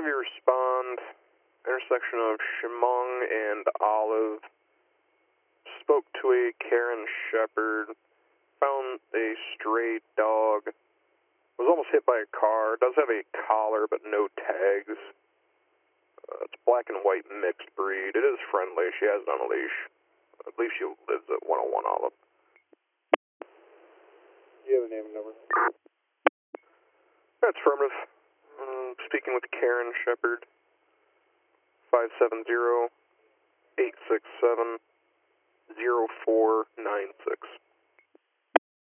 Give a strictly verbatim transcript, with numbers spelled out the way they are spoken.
have you respond, intersection of Chemung and Olive. Spoke to a Karen Shepherd, found a stray dog, was almost hit by a car, does have a collar but no tags. Uh, it's black and white mixed breed. It is friendly. She has it on a leash. I believe she lives at one oh one Olive. Do you have a name and number? That's affirmative. Um, speaking with Karen Shepherd, five seven zero, eight six seven, zero four nine six.